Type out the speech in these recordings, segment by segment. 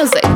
music.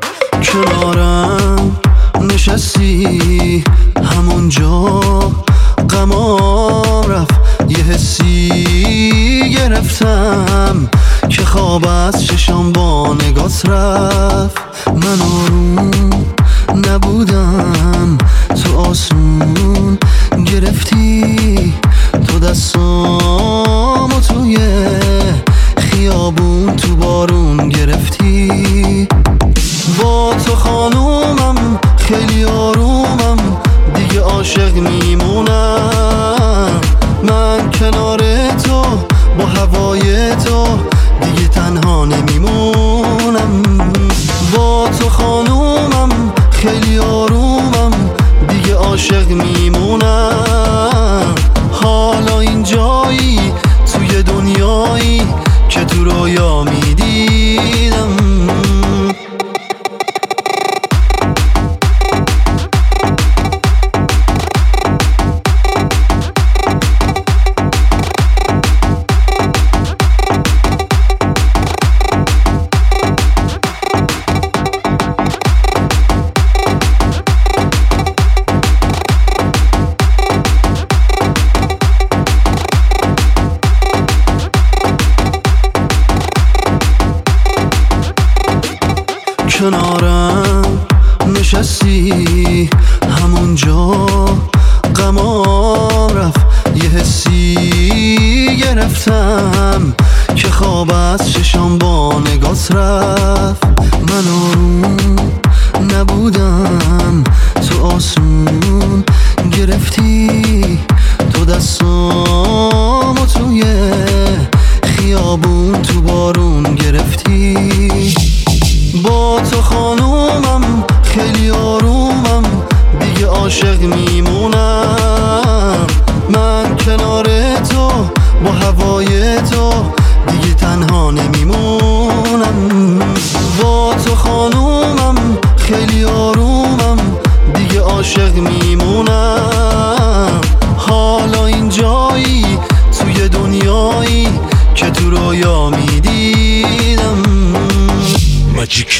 کنارم نشستی همونجا غمام رفت، یه حسی گرفتم که خواب از چشام با نگات رفت. من آروم نبودم، تو آسون گرفتی تو دستام و توی خیابون تو بارون گرفتی. با تو خانومم خیلی آرومم، دیگه عاشق میمونم. من کنار تو با هوای تو دیگه تنها نمیمونم. با تو خانومم خیلی آرومم، دیگه عاشق میمونم. حالا اینجایی توی دنیایی که تو رویا میدیدم. کنارم نشستی همونجا غمام رفت، یه حسی گرفتم که خواب از چشام با نگات رفت. من آروم نبودم، تو آسون گرفتی تو دستام و توی خیابون تو بارون گرفتی. با تو خانومم خیلی آرومم، دیگه عاشق میمونم. من کنار تو با هوای تو دیگه تنها نمیمونم. با تو خانومم خیلی آرومم، دیگه عاشق میمونم. حالا اینجایی توی دنیایی که تو رویا میدیدم. ماجیک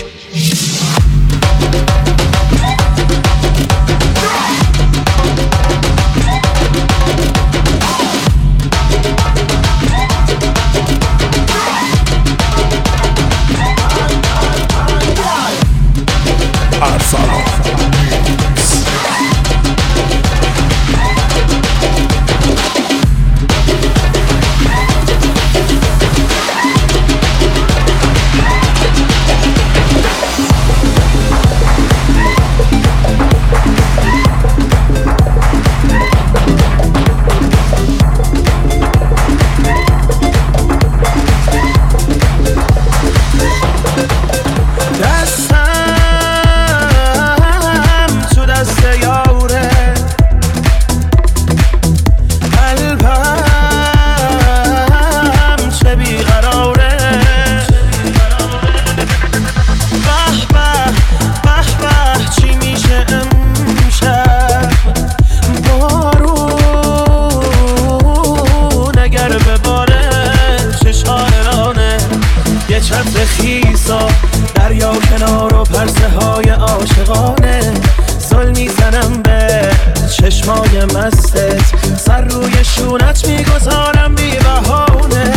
دریا کنار و پرسه های عاشقانه. زل میزنم به چشمای مستت، سر روی شونت میگذارم بی بهانه.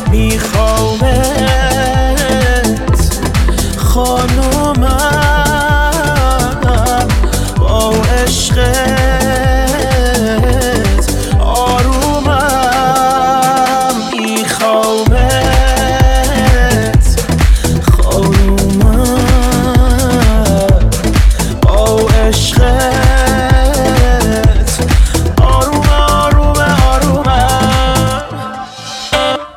میخوامت خانومم با عشقت آرومم. میخوامت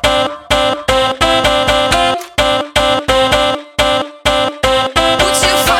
Put your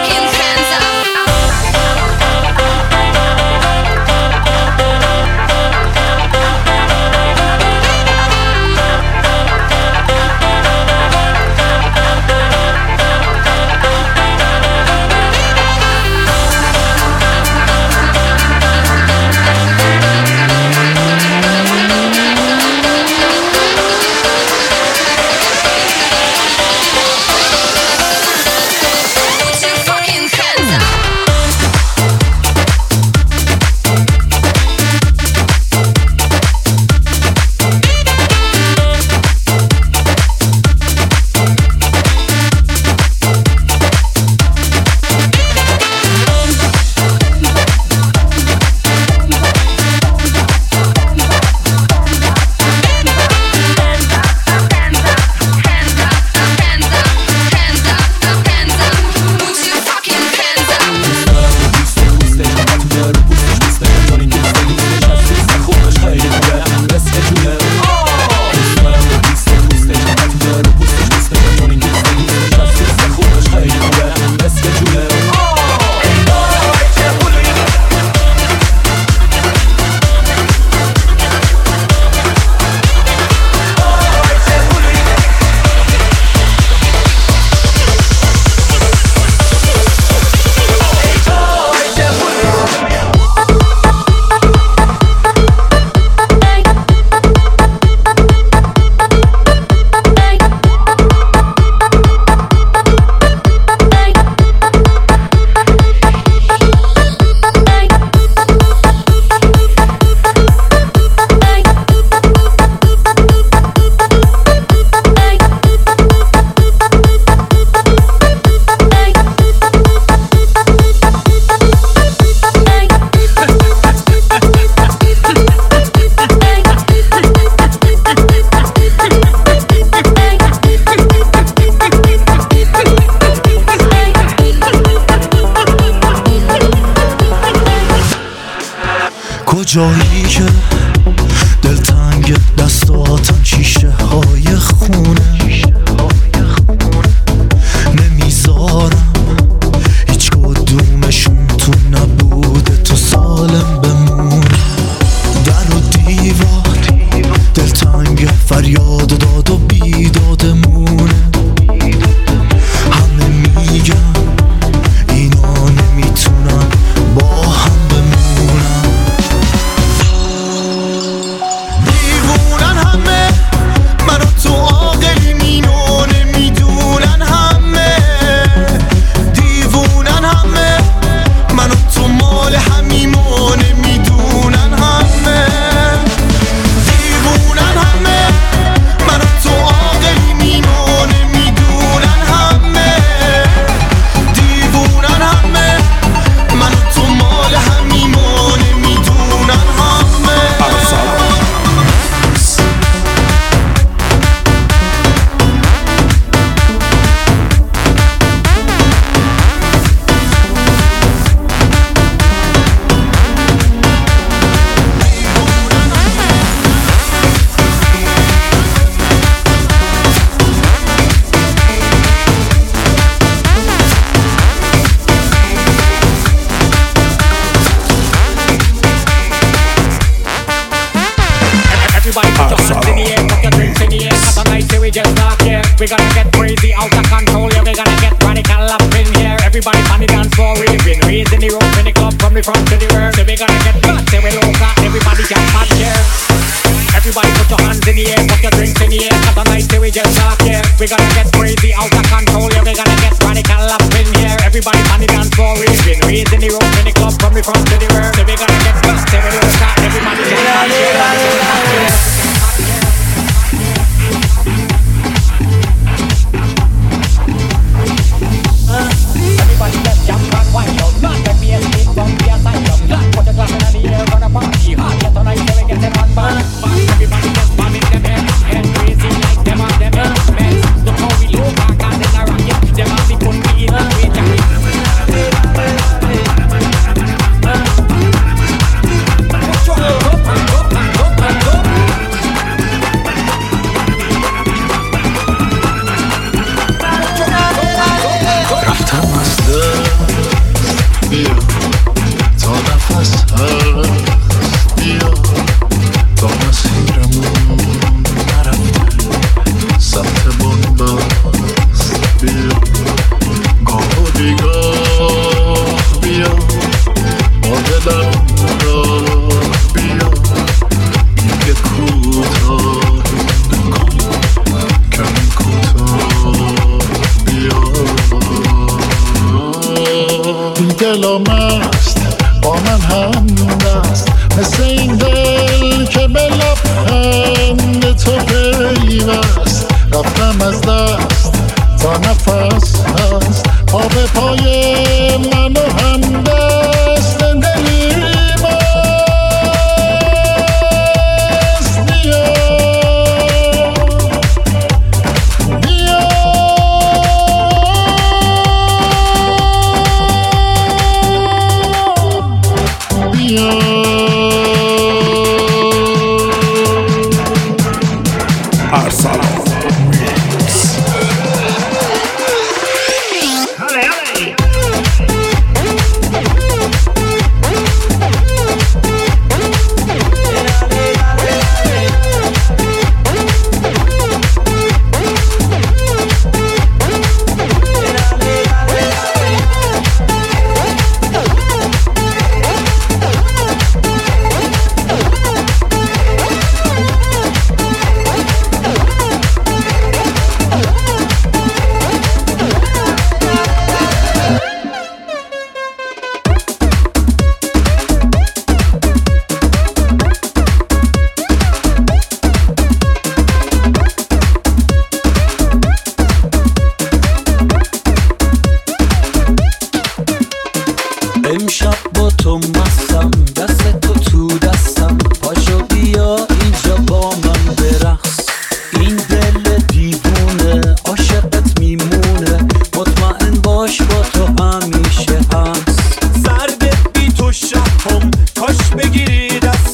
جایی که دلتنگ دستاتم شیشه های خونه نمیذارم هیچ کدومشون تو نبوده تو سالم بمونه در و دیوار دلتنگ فریاد داد و بیدادمونه همه میگن اینا نمیتونن با هم بمونن دیوونن همه منو تو عاقلیم اینو نمیدونن همه دیوونن همه منو تو مال همیمو نمیدونن همه دیوونن همه منو تو عاقلیم اینو نمیدونن همه دیوونن همه منو تو مال همیمو نمیدونن همه Everybody put your hands in the air, put your drinks in the air. Cause tonight we just not here. We gonna get crazy, out of control, yeah. We gonna get radical up in here. Everybody on the dance floor, we've been raised in the room, in the club, from the front to the rear. So we gonna get nuts, say we loca, everybody jump on here. Everybody put your hands in the air, put your drinks in the air. Cause tonight we just not here. We gonna get crazy, out of control, yeah. We gonna get radical up in here. Everybody on the dance floor, we've been raised in the room, in the club, from the front to the rear. So we gonna get nuts, say we loca, everybody jump on here. Everybody just jump and wind up. Not let me escape from the asylum. Not put a glass in the air, gonna party hard. Get tonight, so we get it on fun. Everybody just bobbing them head crazy like them on them instruments. Look how we low back and in a rocket. Them on the put me in the way jacket. رفتم از دست بیا تا نفس هست بیا تا مسیرمون نرفته سمت بنبست بیا گاه و بیگاه بیا با دلم راه بیا دیگه کوتاه نکن کمی کوتاه بیا این دلم است با من هم دست مثل این دل که به لبخند تو پیوست رفتم از دست تا نفس هست پا به پای من و هم دست دلی مست بیا بیا بیا کاش بگیری دست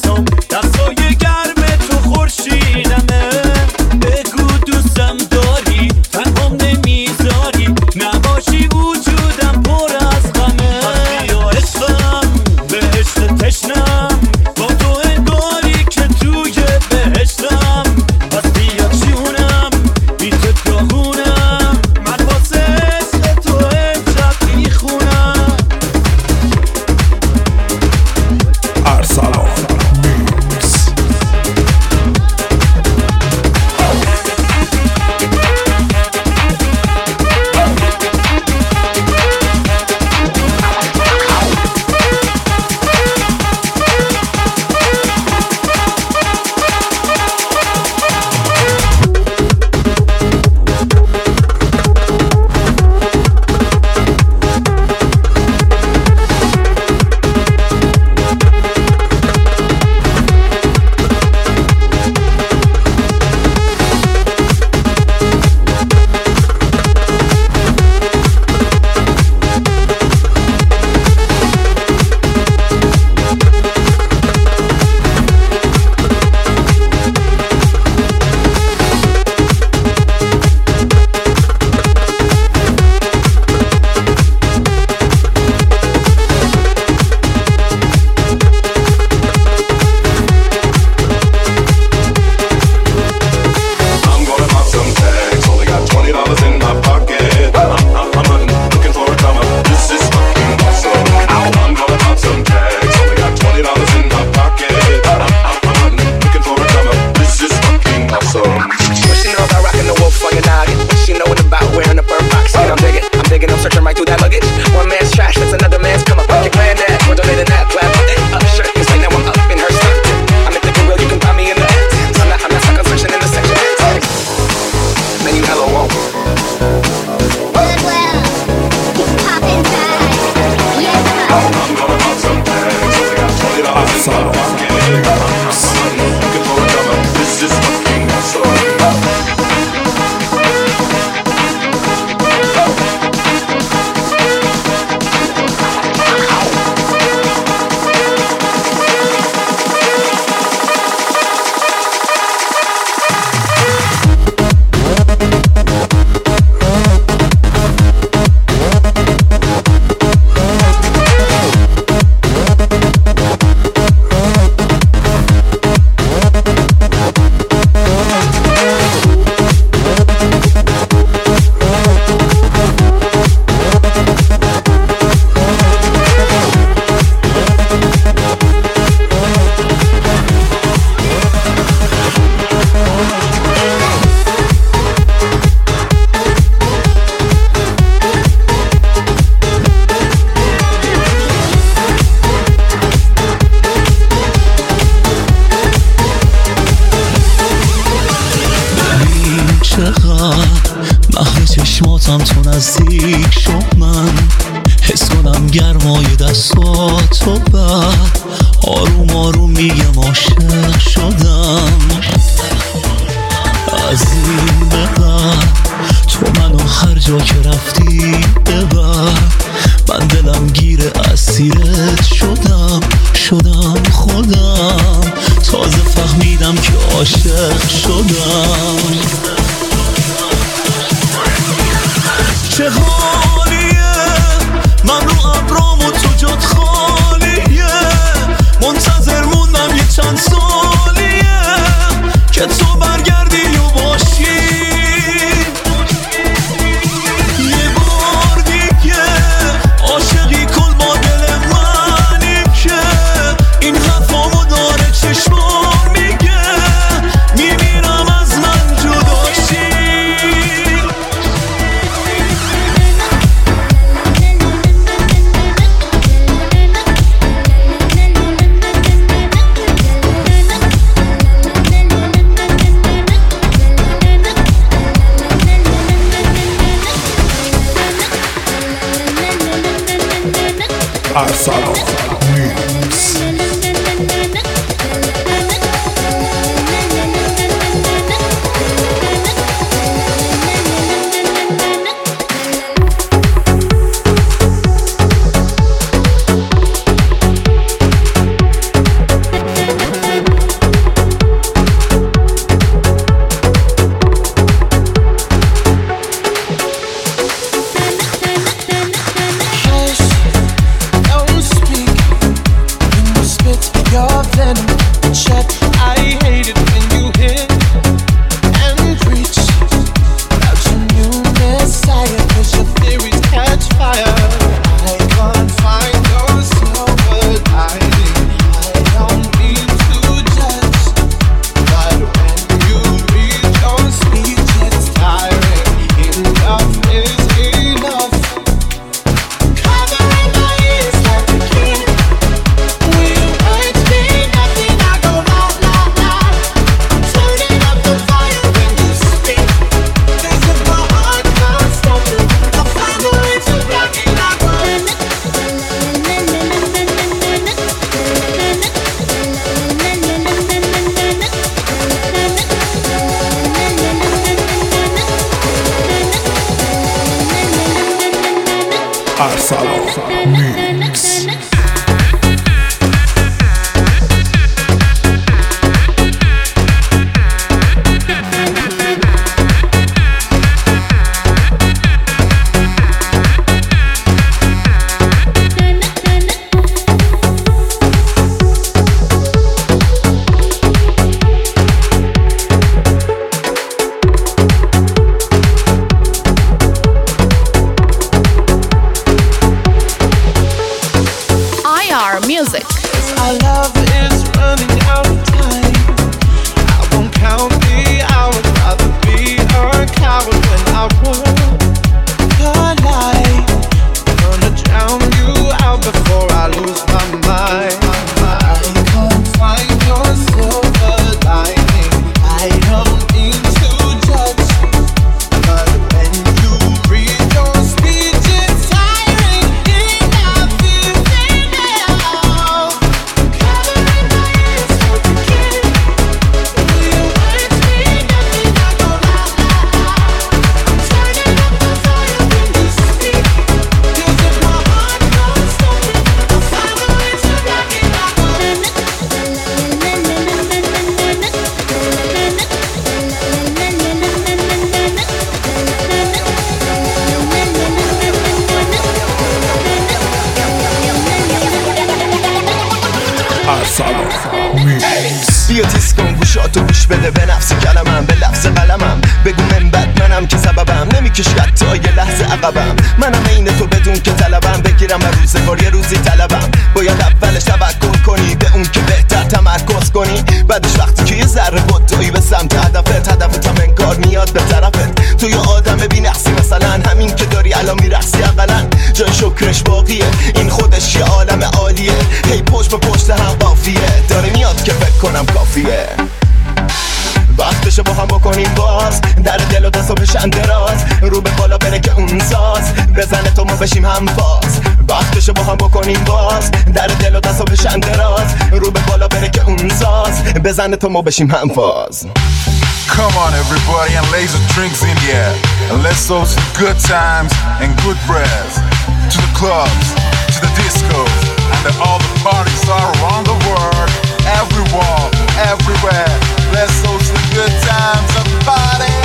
بیا تیز کن گوشاتو گوش بده به نفس کلمم به لفظ قلمم بگو من بد منم که سببم نمیکش حتی یه لحظه عقبم منم عین تو بدون که طلبم بگیرم هر روزگار یه روزی طلبم باید اولش توکل کنی به اون که بهتر تمرکز کنی بعدش وقتی که یه ذره بدوی به سمت هدفت هم انگار میاد به طرفت تو یه آدم بی‌نقصی مثلا همین که داری الان میرقصی اقلن جای شکرش باقیه این خودش یه عالم عالیه هی پشت به پشت هم قافیه داره میاد که فکر کنم کافیه وقتشه با هم بکنیم باز در دل و دست و پشن دراز رو به بالا بره که اون ساز بزنه تا ما بشیم هم فاز وقتشه با هم بکنیم باز در دل و دست و پشن دراز رو به بالا بره که اون ساز بزنه تا ما بشیم هم فاز Come on everybody and laser drinks in the air and let's throw some good times and good breaths to the clubs, to the discos and all the parties all around the world, everywhere, everywhere. Let's throw some good times and party.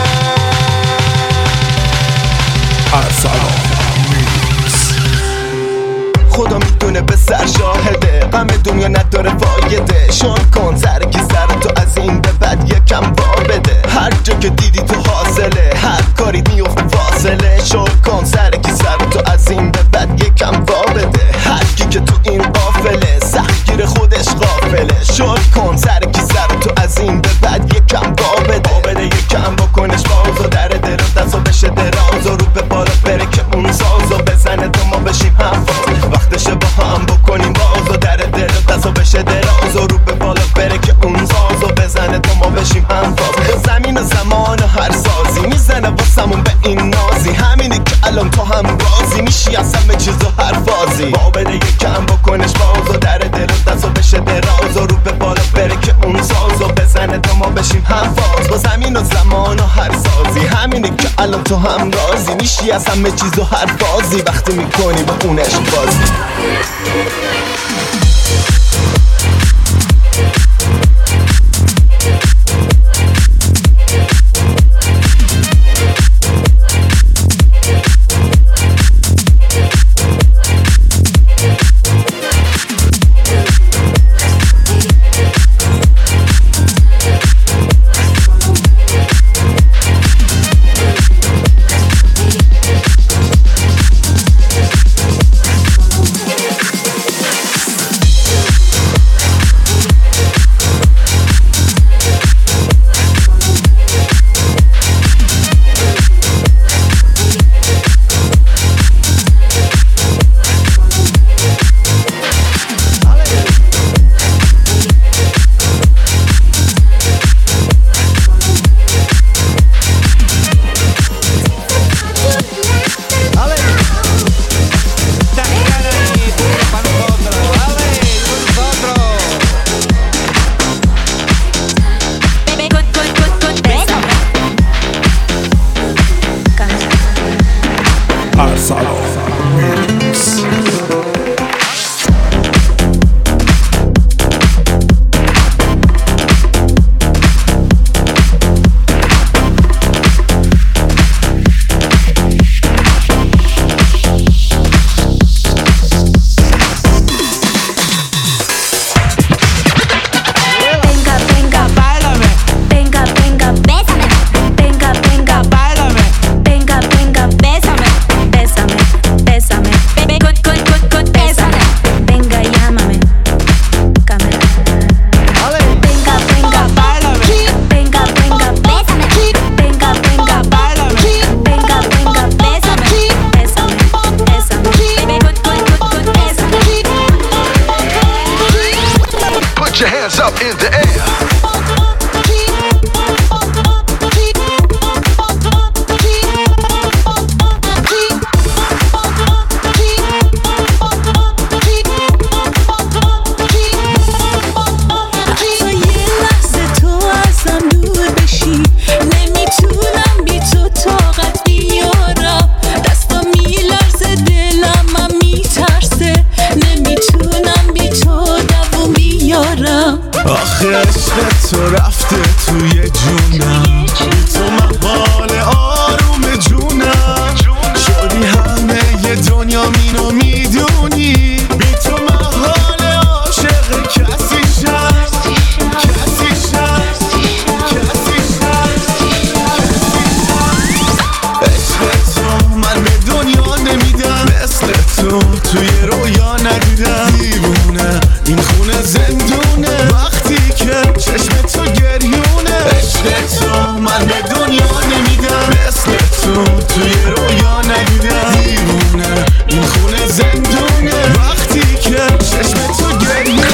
خدا میدونه به سر شاهده غم دنیا نداره فایده شل کن سر کی سر تو از این به بعد یکم وا بده هر جا که دیدی تو حاصله هر کاری میفته فاصله شل کن سر کی سر تو از این به بعد یکم وا بده هر کی که تو این قافله سخت گیر خودش غافله شل کن سر کی سر تو از این به بعد یکم وا بده یکم بکنش باز و در دل و دست و بشه دراز و رو به بالا بره که اون ساز و بزنه تو ما بشیم هم وقتشه با هم بکنیم باز و در دل و دست و بشه دراز و رو به بالا بره که اون ساز و بزنه تو ما بشیم هم فاز زمین و زمان و هر سازی میزنه واسمون به این نازی همینه که الان تو هم راضی میشی از همه چیز و هر فازی با بده یکم بکنش باز و در دل و دست و بشه دراز و رو به بالا بره که اون ساز و بزنه تو ما بشیم هم فاز با زمین و زمان و هر سازی همینه که الان تو هم راضی میشی از همه چیز و هر فازی وقتی میکنی با اون عشق بازی تو رفته توی جونم تو مقال آروم جونم شدی همه ی دنیا مینو میدونی بی تو مقال عاشق توی رویا ندیدم دیوونه این خونه زندونه وقتی که چشم تو گریونه عشق تو من به دنیا نمیدم مثل تو توی رویا ندیدم دیوونه این خونه زندونه وقتی که چشم تو گریونه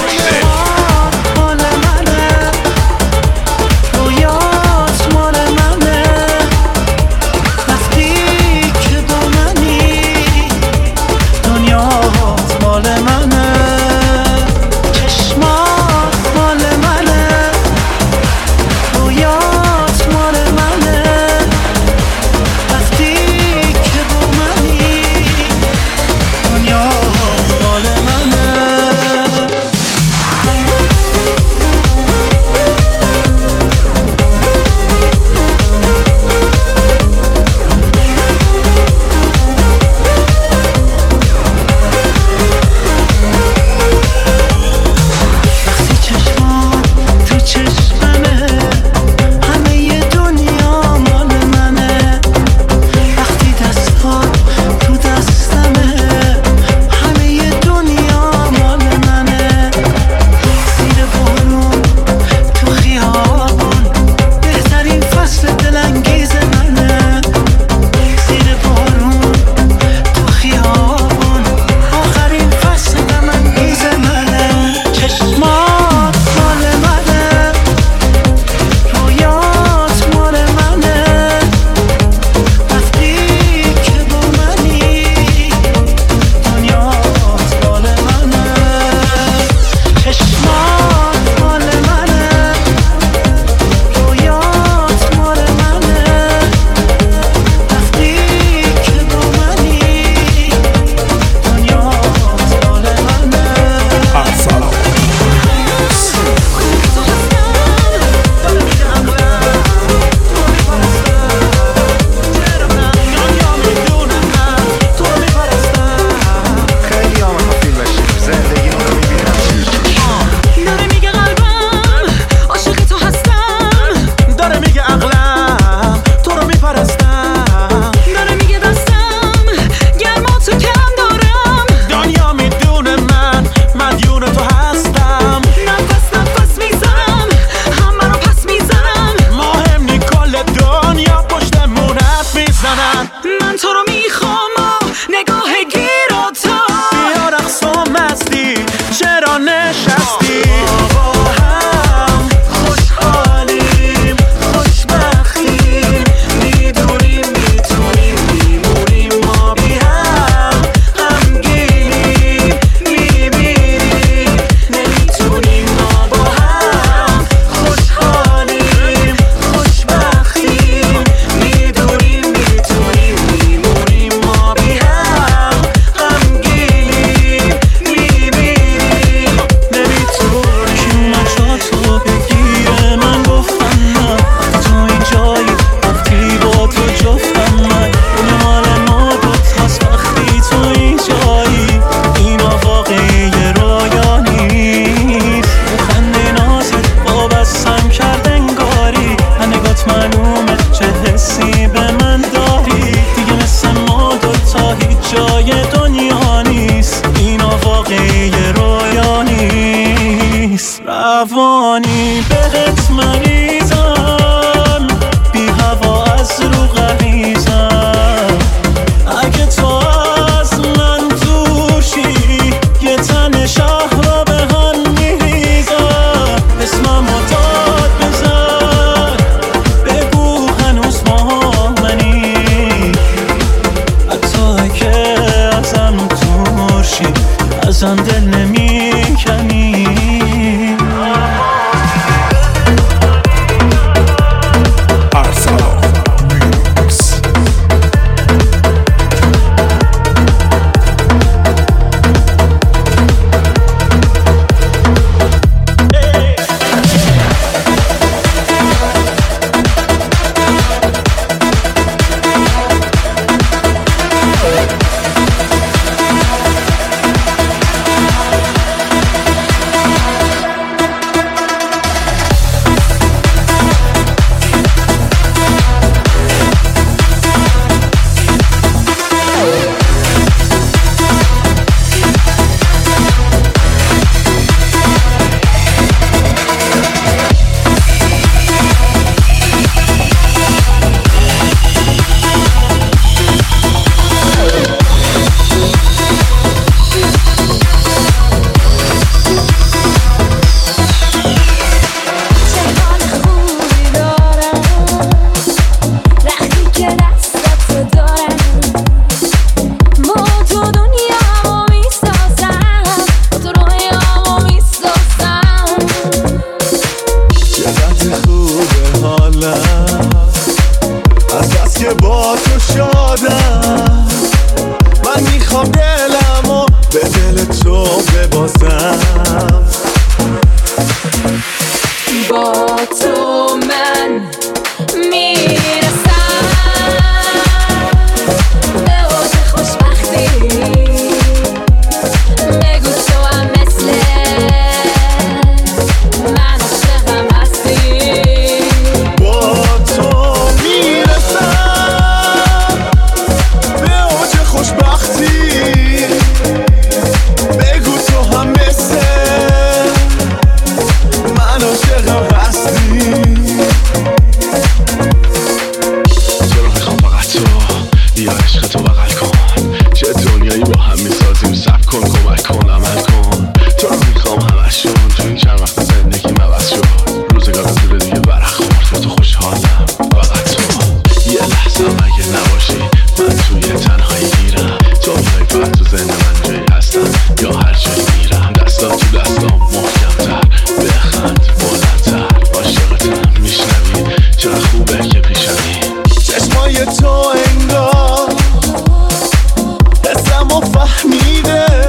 فهمیده